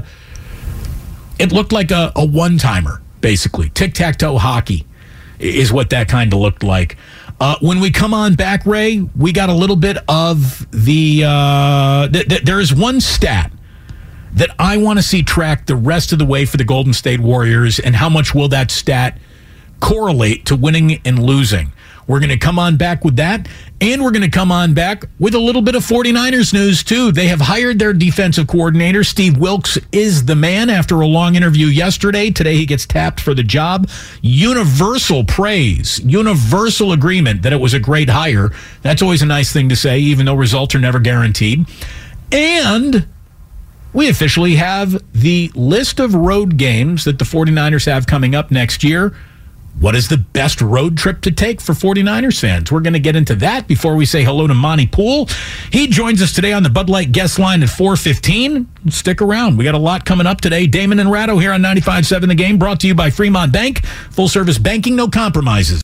one-timer, basically. Tic-tac-toe hockey is what that kind of looked like. When we come on back, Ray, we got a little bit of the... there is one stat that I want to see tracked the rest of the way for the Golden State Warriors, and how much will that stat correlate to winning and losing. We're going to come on back with that, and we're going to come on back with a little bit of 49ers news, too. They have hired their defensive coordinator. Steve Wilks is the man after a long interview yesterday. Today he gets tapped for the job. Universal praise, universal agreement that it was a great hire. That's always a nice thing to say, even though results are never guaranteed. And we officially have the list of road games that the 49ers have coming up next year. What is the best road trip to take for 49ers fans? We're going to get into that before we say hello to Monty Poole. He joins us today on the Bud Light guest line at 4:15. Stick around. We got a lot coming up today. Damon and Ratto here on 95.7 The Game, brought to you by Fremont Bank. Full service banking, no compromises.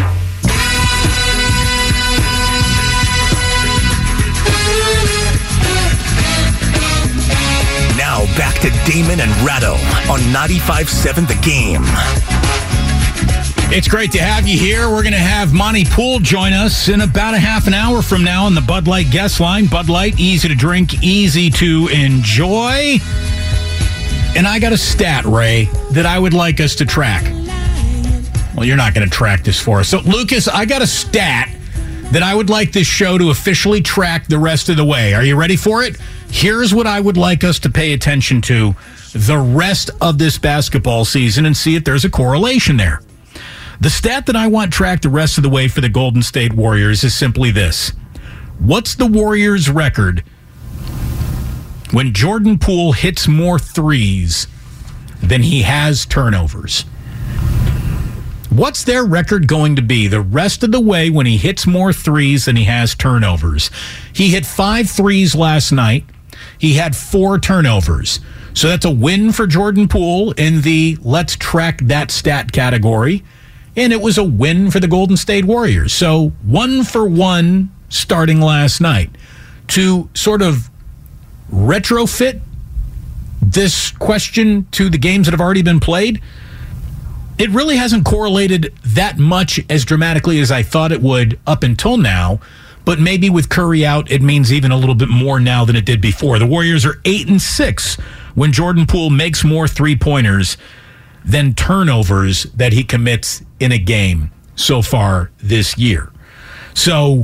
Now back to Damon and Ratto on 95.7 The Game. It's great to have you here. We're going to have Monty Poole join us in about a half an hour from now on the Bud Light guest line. Bud Light, easy to drink, easy to enjoy. And I got a stat, Ray, that I would like us to track. Well, you're not going to track this for us. So, Lucas, I got a stat that I would like this show to officially track the rest of the way. Are you ready for it? Here's what I would like us to pay attention to the rest of this basketball season and see if there's a correlation there. The stat that I want tracked the rest of the way for the Golden State Warriors is simply this. What's the Warriors' record when Jordan Poole hits more threes than he has turnovers? What's their record going to be the rest of the way when he hits more threes than he has turnovers? He hit 5 threes last night. He had 4 turnovers. So that's a win for Jordan Poole in the let's track that stat category. And it was a win for the Golden State Warriors. So 1 for 1 starting last night. To sort of retrofit this question to the games that have already been played, it really hasn't correlated that much as dramatically as I thought it would up until now. But maybe with Curry out, it means even a little bit more now than it did before. The Warriors are 8-6 when Jordan Poole makes more three-pointers than turnovers that he commits in a game so far this year. So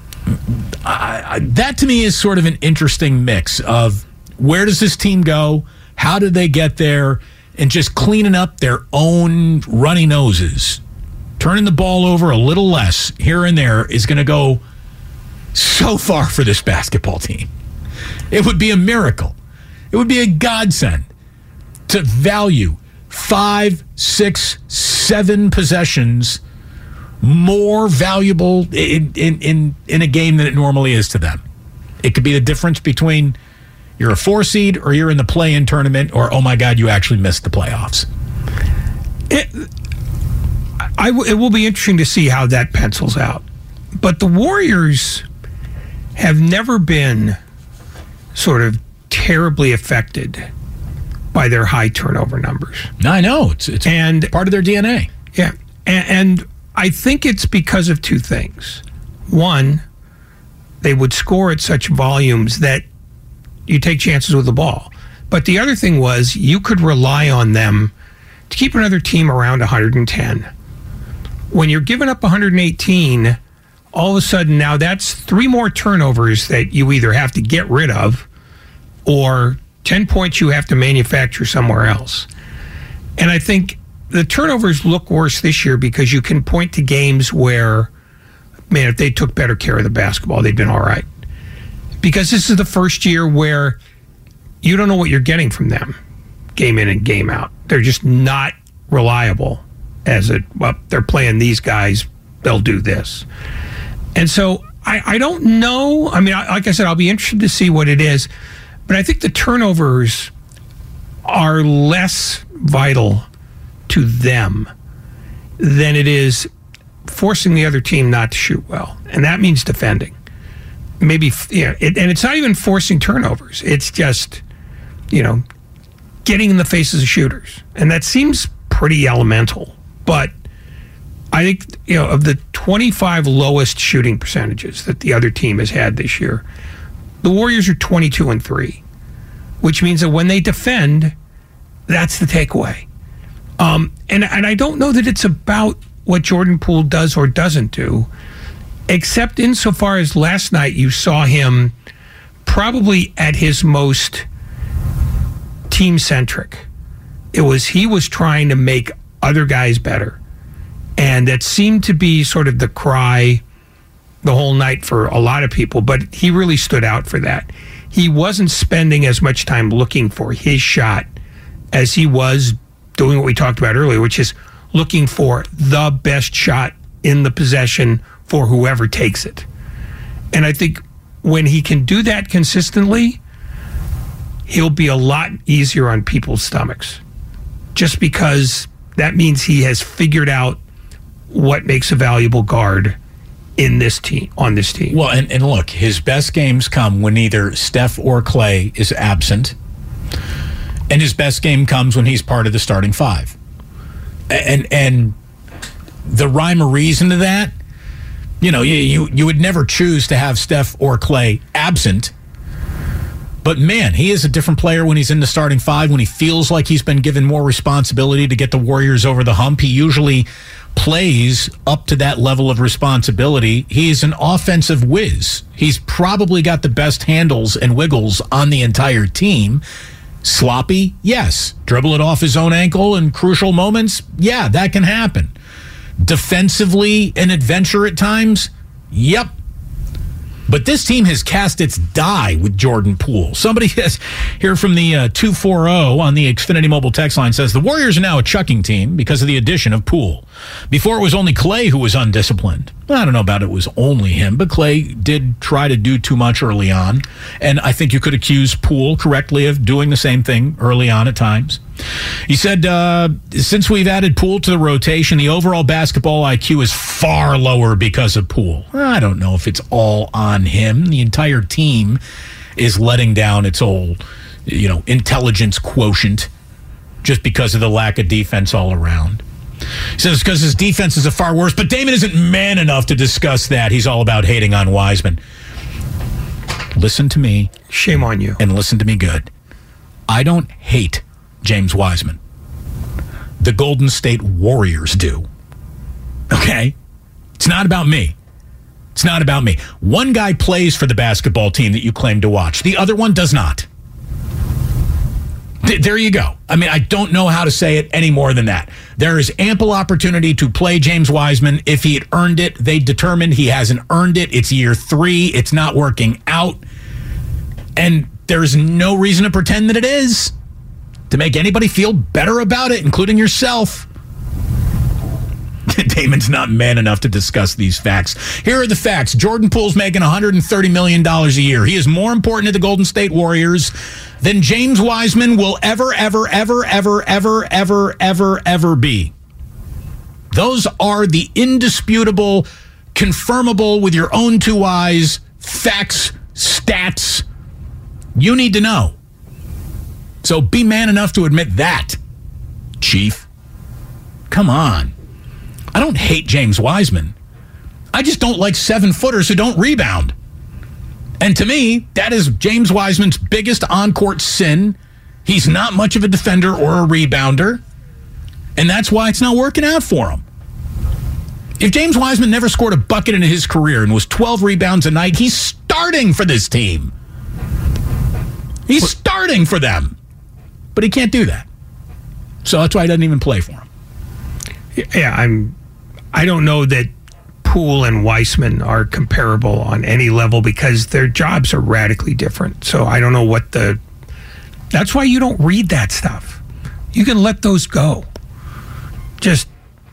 that to me is sort of an interesting mix of where does this team go? How did they get there? And just cleaning up their own runny noses. Turning the ball over a little less here and there is going to go so far for this basketball team. It would be a miracle. It would be a godsend to value 5, 6, 7 possessions more valuable in a game than it normally is to them. It could be the difference between you're a 4 seed, or you're in the play-in tournament, or, oh my God, you actually missed the playoffs. It will be interesting to see how that pencils out. But the Warriors have never been sort of terribly affected by their high turnover numbers. I know. It's and part of their DNA. Yeah. And I think it's because of two things. One, they would score at such volumes that you take chances with the ball. But the other thing was you could rely on them to keep another team around 110. When you're giving up 118, all of a sudden now that's 3 more turnovers that you either have to get rid of or 10 points you have to manufacture somewhere else. And I think the turnovers look worse this year because you can point to games where, man, if they took better care of the basketball, they'd been all right. Because this is the first year where you don't know what you're getting from them, game in and game out. They're just not reliable they're playing these guys, they'll do this. And so I don't know. I mean, like I said, I'll be interested to see what it is. But I think the turnovers are less vital to them than it is forcing the other team not to shoot well. And that means defending. Maybe, and it's not even forcing turnovers. It's just, getting in the faces of shooters. And that seems pretty elemental. But I think, of the 25 lowest shooting percentages that the other team has had this year, the Warriors are 22-3, which means that when they defend, that's the takeaway. And I don't know that it's about what Jordan Poole does or doesn't do, except insofar as last night you saw him probably at his most team-centric. He was trying to make other guys better. And that seemed to be sort of the cry the whole night for a lot of people, but he really stood out for that. He wasn't spending as much time looking for his shot as he was doing what we talked about earlier, which is looking for the best shot in the possession for whoever takes it. And I think when he can do that consistently, he'll be a lot easier on people's stomachs. Just because that means he has figured out what makes a valuable guard in this team, on this team. Well, and look, his best games come when either Steph or Clay is absent, and his best game comes when he's part of the starting 5. And the rhyme or reason to that, you would never choose to have Steph or Clay absent. But man, he is a different player when he's in the starting 5, when he feels like he's been given more responsibility to get the Warriors over the hump. He usually plays up to that level of responsibility. He's an offensive whiz. He's probably got the best handles and wiggles on the entire team. Sloppy? Yes. Dribble it off his own ankle in crucial moments? Yeah, that can happen. Defensively, an adventure at times? Yep. But this team has cast its die with Jordan Poole. Somebody has here from the 240 on the Xfinity Mobile text line says, the Warriors are now a chucking team because of the addition of Poole. Before it was only Clay who was undisciplined. I don't know about it was only him, but Clay did try to do too much early on. And I think you could accuse Poole correctly of doing the same thing early on at times. He said, since we've added Poole to the rotation, the overall basketball IQ is far lower because of Poole. I don't know if it's all on him. The entire team is letting down its old, intelligence quotient just because of the lack of defense all around. He says because his defense is a far worse, but Damon isn't man enough to discuss that. He's all about hating on Wiseman. Listen to me. Shame on you. And listen to me good. I don't hate James Wiseman. The Golden State Warriors do. Okay? It's not about me. It's not about me. One guy plays for the basketball team that you claim to watch. The other one does not. There you go. I mean, I don't know how to say it any more than that. There is ample opportunity to play James Wiseman. If he had earned it, they determined he hasn't earned it. It's year 3. It's not working out. And there's no reason to pretend that it is, to make anybody feel better about it, including yourself. Damon's not man enough to discuss these facts. Here are the facts. Jordan Poole's making $130 million a year. He is more important to the Golden State Warriors than James Wiseman will ever be. Those are the indisputable, confirmable with your own two eyes, facts, stats you need to know. So be man enough to admit that, Chief. Come on. I don't hate James Wiseman. I just don't like 7-footers who don't rebound. And to me, that is James Wiseman's biggest on-court sin. He's not much of a defender or a rebounder. And that's why it's not working out for him. If James Wiseman never scored a bucket in his career and was 12 rebounds a night, he's starting for this team. He's starting for them. But he can't do that. So that's why he doesn't even play for him. Yeah, I don't know that Poole and Wiseman are comparable on any level because their jobs are radically different. So I don't know that's why you don't read that stuff. You can let those go. Just,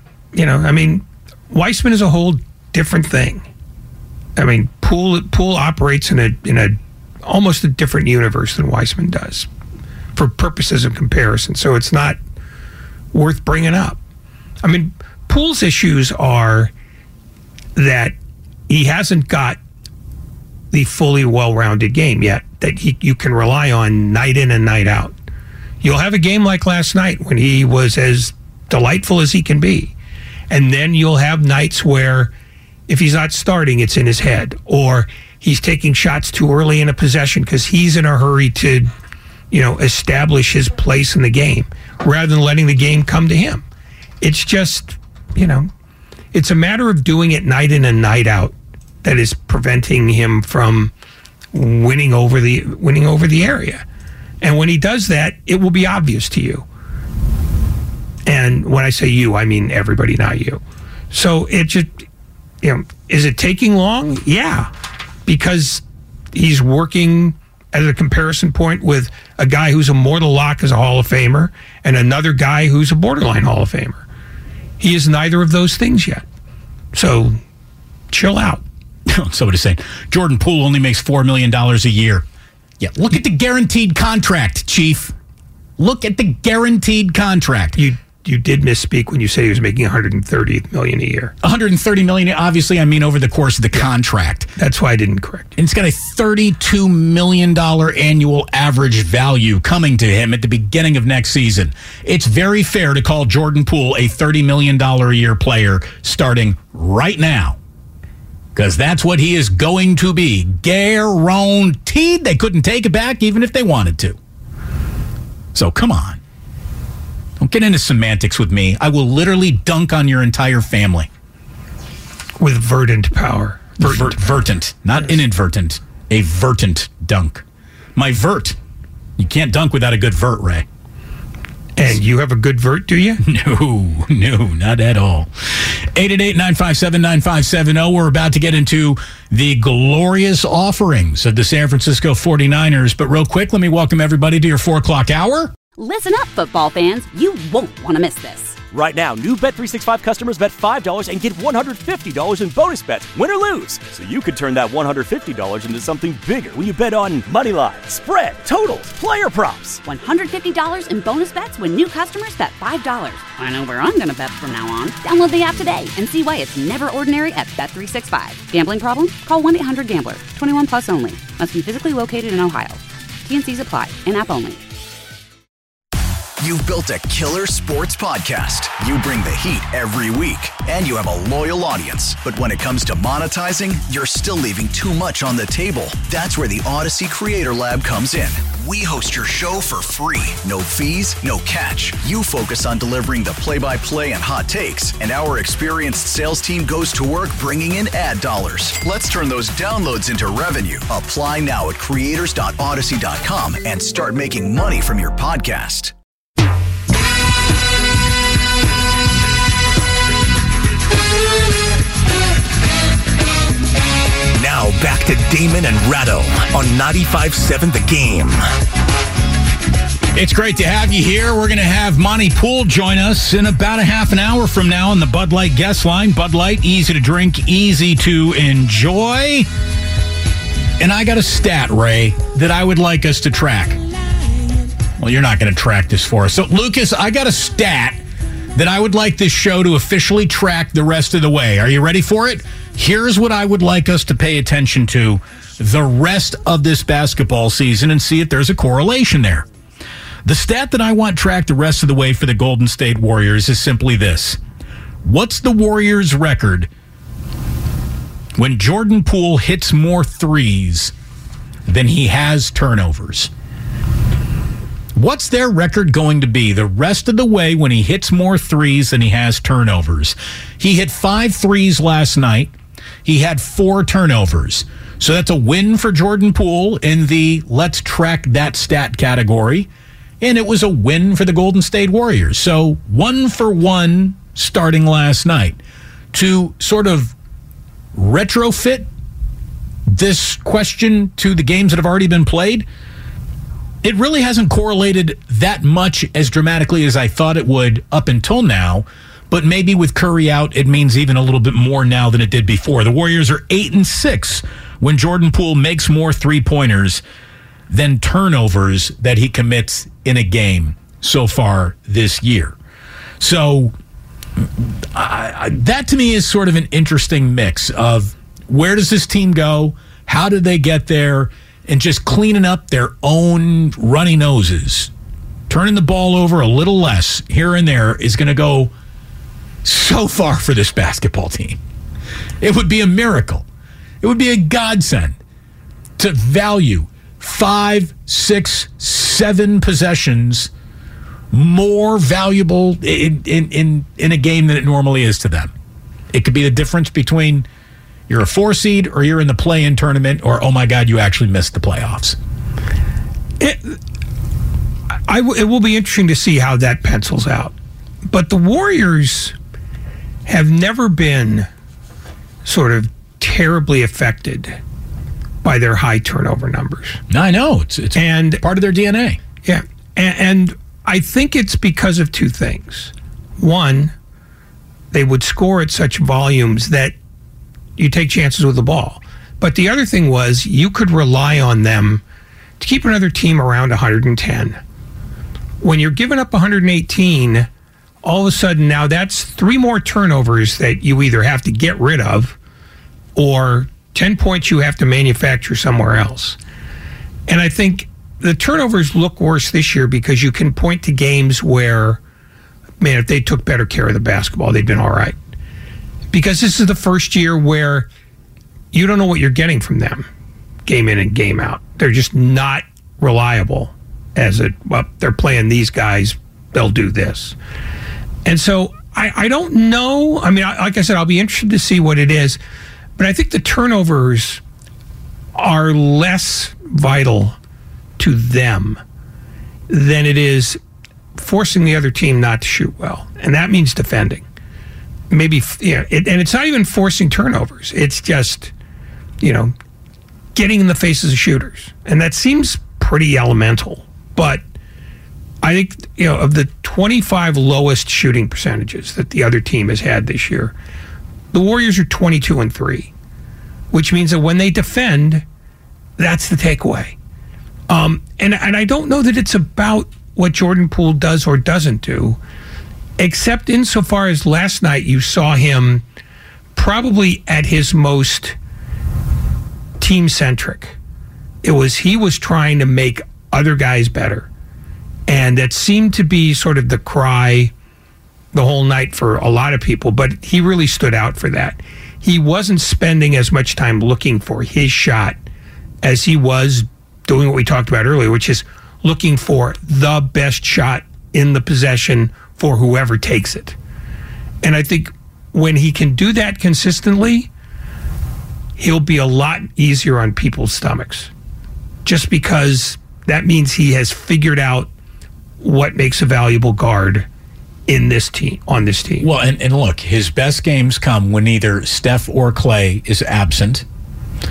Wiseman is a whole different thing. Poole operates in a almost a different universe than Wiseman does for purposes of comparison. So it's not worth bringing up. Poole's issues are that he hasn't got the fully well-rounded game yet that you can rely on night in and night out. You'll have a game like last night when he was as delightful as he can be. And then you'll have nights where if he's not starting, it's in his head. Or he's taking shots too early in a possession because he's in a hurry to, establish his place in the game rather than letting the game come to him. It's just, it's a matter of doing it night in and night out that is preventing him from winning over the area. And when he does that, it will be obvious to you. And when I say you, I mean everybody, not you. So it just, is it taking long? Yeah, because he's working as a comparison point with a guy who's a mortal lock as a Hall of Famer and another guy who's a borderline Hall of Famer. He is neither of those things yet. So chill out. Somebody's saying Jordan Poole only makes $4 million a year. Yeah, look at the guaranteed contract, Chief. Look at the guaranteed contract. You did misspeak when you said he was making $130 million a year. $130 million, obviously, I mean over the course of the contract. That's why I didn't correct you. And it's got a $32 million annual average value coming to him at the beginning of next season. It's very fair to call Jordan Poole a $30 million a year player starting right now. Because that's what he is going to be. Guaranteed. They couldn't take it back even if they wanted to. So come on. Don't get into semantics with me. I will literally dunk on your entire family. With verdant power. Vertant. Not inadvertent. A vertant dunk. My vert. You can't dunk without a good vert, Ray. And you have a good vert, do you? No, not at all. 888-957-9570. We're about to get into the glorious offerings of the San Francisco 49ers. But real quick, let me welcome everybody to your 4 o'clock hour. Listen up, football fans. You won't want to miss this. Right now, new Bet365 customers bet $5 and get $150 in bonus bets, win or lose. So you could turn that $150 into something bigger when you bet on money line, spread, totals, player props. $150 in bonus bets when new customers bet $5. I know where I'm going to bet from now on. Download the app today and see why it's never ordinary at Bet365. Gambling problem? Call 1-800-GAMBLER. 21 plus only. Must be physically located in Ohio. T&Cs apply. In-app only. You've built a killer sports podcast. You bring the heat every week, and you have a loyal audience. But when it comes to monetizing, you're still leaving too much on the table. That's where the Odyssey Creator Lab comes in. We host your show for free. No fees, no catch. You focus on delivering the play-by-play and hot takes, and our experienced sales team goes to work bringing in ad dollars. Let's turn those downloads into revenue. Apply now at creators.odyssey.com and start making money from your podcast. Now back to Damon and Ratto on 95.7 The Game. It's great to have you here. We're going to have Monty Poole join us in about a half an hour from now on the Bud Light guest line. Bud Light, easy to drink, easy to enjoy. And I got a stat, Ray, that I would like us to track. Well, you're not going to track this for us. So, Lucas, I got a stat that I would like this show to officially track the rest of the way. Are you ready for it? Here's what I would like us to pay attention to the rest of this basketball season and see if there's a correlation there. The stat that I want tracked the rest of the way for the Golden State Warriors is simply this. What's the Warriors' record when Jordan Poole hits more threes than he has turnovers? What's their record going to be the rest of the way when he hits more threes than he has turnovers? He hit 5 threes last night. He had 4 turnovers. So that's a win for Jordan Poole in the let's track that stat category. And it was a win for the Golden State Warriors. So 1 for 1 starting last night. To sort of retrofit this question to the games that have already been played, it really hasn't correlated that much as dramatically as I thought it would up until now. But maybe with Curry out, it means even a little bit more now than it did before. The Warriors are 8-6 when Jordan Poole makes more three-pointers than turnovers that he commits in a game so far this year. So that to me is sort of an interesting mix of where does this team go? How did they get there? And just cleaning up their own runny noses. Turning the ball over a little less here and there is going to go so far for this basketball team. It would be a miracle. It would be a godsend to value 5, 6, 7 possessions more valuable in a game than it normally is to them. It could be the difference between you're a 4 seed or you're in the play-in tournament or, oh my God, you actually missed the playoffs. It will be interesting to see how that pencils out. But the Warriors have never been sort of terribly affected by their high turnover numbers. No, I know. It's and part of their DNA. Yeah. And I think it's because of 2 things. One, they would score at such volumes that you take chances with the ball. But the other thing was you could rely on them to keep another team around 110. When you're giving up 118, all of a sudden now that's 3 more turnovers that you either have to get rid of or 10 points you have to manufacture somewhere else. And I think the turnovers look worse this year because you can point to games where, man, if they took better care of the basketball, they'd been all right. Because this is the first year where you don't know what you're getting from them, game in and game out. They're just not reliable they're playing these guys, they'll do this. And so I don't know. I mean, like I said, I'll be interested to see what it is. But I think the turnovers are less vital to them than it is forcing the other team not to shoot well. And that means defending. Maybe, and it's not even forcing turnovers. It's just, getting in the faces of shooters. And that seems pretty elemental. But I think, of the 25 lowest shooting percentages that the other team has had this year, the Warriors are 22-3, which means that when they defend, that's the takeaway. And I don't know that it's about what Jordan Poole does or doesn't do, except insofar as last night you saw him probably at his most team-centric. He was trying to make other guys better. And that seemed to be sort of the cry the whole night for a lot of people, but he really stood out for that. He wasn't spending as much time looking for his shot as he was doing what we talked about earlier, which is looking for the best shot in the possession for whoever takes it. And I think when he can do that consistently, he'll be a lot easier on people's stomachs. Just because that means he has figured out what makes a valuable guard on this team. Well, and look, his best games come when either Steph or Clay is absent,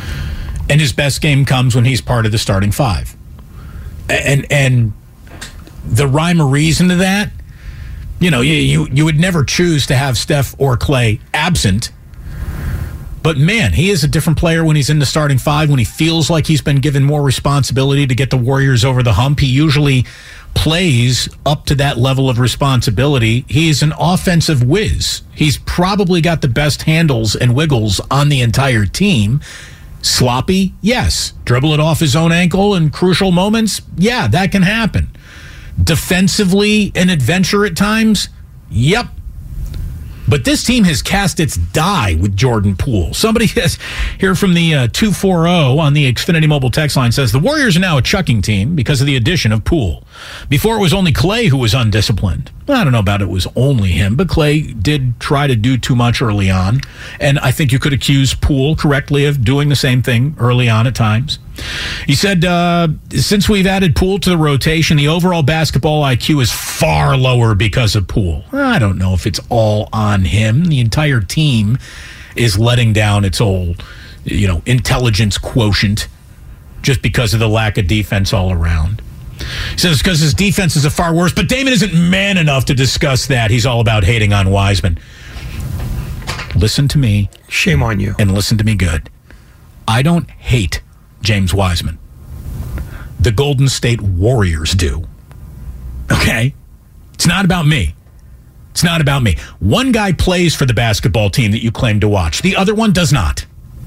and his best game comes when he's part of the starting 5. And the rhyme or reason to that. You know, you would never choose to have Steph or Clay absent. But, man, he is a different player when he's in the starting five, when he feels like he's been given more responsibility to get the Warriors over the hump. He usually plays up to that level of responsibility. He's an offensive whiz. He's probably got the best handles and wiggles on the entire team. Sloppy? Yes. Dribble it off his own ankle in crucial moments? Yeah, that can happen. Defensively, an adventure at times? Yep. But this team has cast its die with Jordan Poole. Somebody has here from the 240 on the Xfinity Mobile text line says, the Warriors are now a chucking team because of the addition of Poole. Before it was only Clay who was undisciplined. I don't know about it was only him, but Clay did try to do too much early on. And I think you could accuse Poole correctly of doing the same thing early on at times. He said, since we've added Poole to the rotation, the overall basketball IQ is far lower because of Poole. I don't know if it's all on him. The entire team is letting down its old, intelligence quotient just because of the lack of defense all around. He says because his defense is far worse, but Damon isn't man enough to discuss that. He's all about hating on Wiseman. Listen to me. Shame on you. And listen to me good. I don't hate James Wiseman. The Golden State Warriors do. Okay? It's not about me. It's not about me. One guy plays for the basketball team that you claim to watch. The other one does not.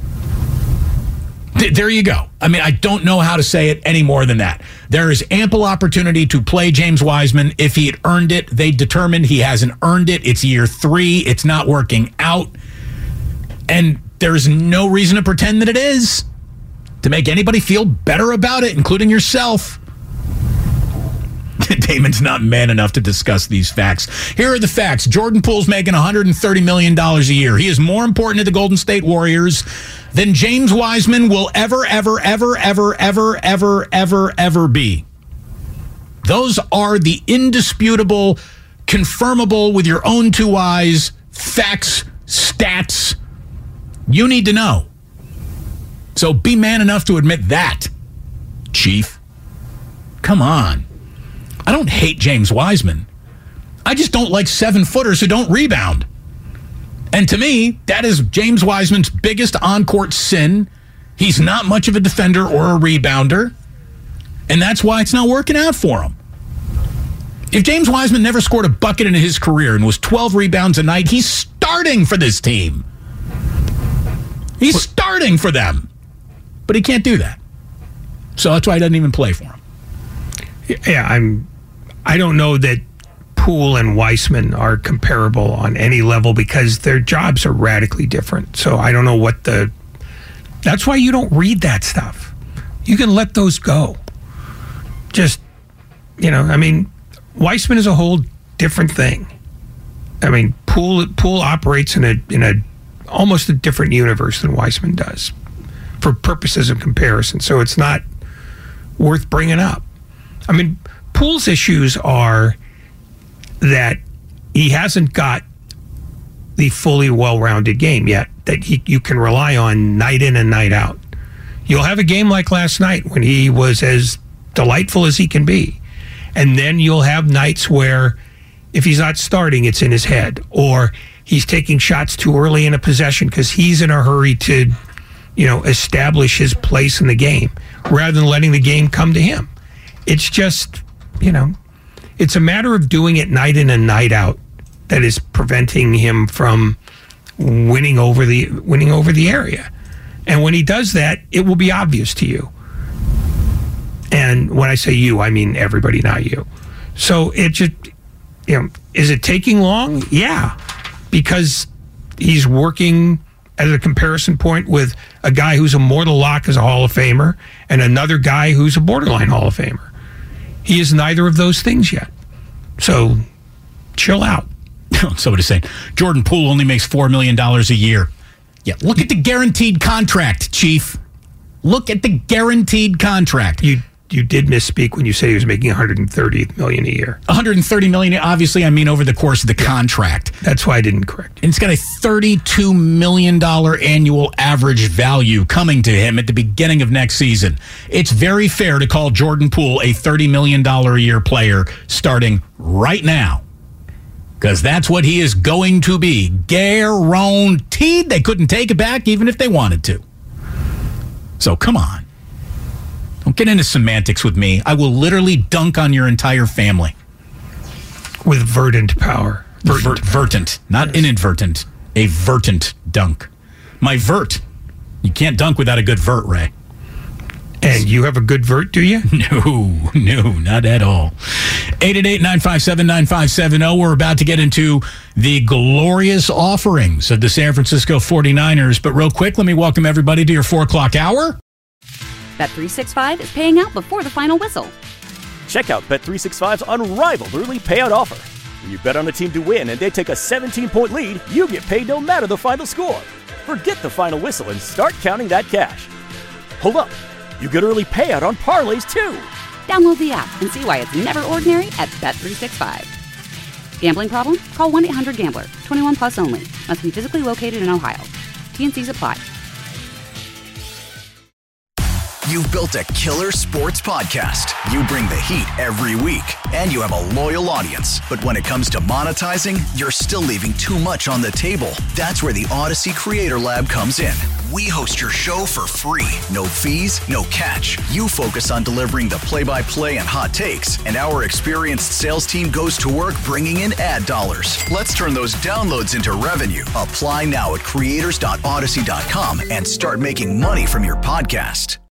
There you go. I mean, I don't know how to say it any more than that. There is ample opportunity to play James Wiseman. If he had earned it, they determined he hasn't earned it. It's year 3. It's not working out. And there's no reason to pretend that it is. To make anybody feel better about it, including yourself. Damon's not man enough to discuss these facts. Here are the facts. Jordan Poole's making $130 million a year. He is more important to the Golden State Warriors than James Wiseman will ever be. Those are the indisputable, confirmable with your own 2 eyes, facts, stats you need to know. So be man enough to admit that, Chief. Come on. I don't hate James Wiseman. I just don't like 7-footers who don't rebound. And to me, that is James Wiseman's biggest on-court sin. He's not much of a defender or a rebounder. And that's why it's not working out for him. If James Wiseman never scored a bucket in his career and was 12 rebounds a night, he's starting for this team. He's starting for them. But he can't do that. So that's why he doesn't even play for him. Yeah, I don't know that Poole and Wiseman are comparable on any level because their jobs are radically different. So I don't know that's why you don't read that stuff. You can let those go. Just, Wiseman is a whole different thing. I mean, Poole operates in a almost a different universe than Wiseman does for purposes of comparison. So it's not worth bringing up. I mean, Poole's issues are that he hasn't got the fully well-rounded game yet that you can rely on night in and night out. You'll have a game like last night when he was as delightful as he can be. And then you'll have nights where if he's not starting, it's in his head. Or he's taking shots too early in a possession because he's in a hurry to, establish his place in the game rather than letting the game come to him. It's just, it's a matter of doing it night in and night out that is preventing him from winning over the area. And when he does that, it will be obvious to you. And when I say you, I mean everybody, not you. So it just, is it taking long? Yeah, because he's working as a comparison point with a guy who's a mortal lock as a Hall of Famer and another guy who's a borderline Hall of Famer. He is neither of those things yet. So chill out. Somebody's saying, Jordan Poole only makes $4 million a year. Yeah, look at the guaranteed contract, Chief. Look at the guaranteed contract. You did misspeak when you said he was making $130 million a year. $130 million. Obviously, I mean over the course of the contract. That's why I didn't correct you. And it's got a $32 million annual average value coming to him at the beginning of next season. It's very fair to call Jordan Poole a $30 million a year player starting right now. Because that's what he is going to be. Guaranteed. They couldn't take it back even if they wanted to. So come on. Don't get into semantics with me. I will literally dunk on your entire family. With verdant power. Vertant. Not inadvertent. A vertant dunk. My vert. You can't dunk without a good vert, Ray. And you have a good vert, do you? No, not at all. 888-957-9570. We're about to get into the glorious offerings of the San Francisco 49ers. But real quick, let me welcome everybody to your 4 o'clock hour. Bet365 is paying out before the final whistle. Check out Bet365's unrivaled early payout offer. When you bet on a team to win and they take a 17-point lead, you get paid no matter the final score. Forget the final whistle and start counting that cash. Hold up. You get early payout on parlays, too. Download the app and see why it's never ordinary at Bet365. Gambling problem? Call 1-800-GAMBLER. 21 plus only. Must be physically located in Ohio. T&Cs apply. You've built a killer sports podcast. You bring the heat every week, and you have a loyal audience. But when it comes to monetizing, you're still leaving too much on the table. That's where the Odyssey Creator Lab comes in. We host your show for free. No fees, no catch. You focus on delivering the play-by-play and hot takes, and our experienced sales team goes to work bringing in ad dollars. Let's turn those downloads into revenue. Apply now at creators.odyssey.com and start making money from your podcast.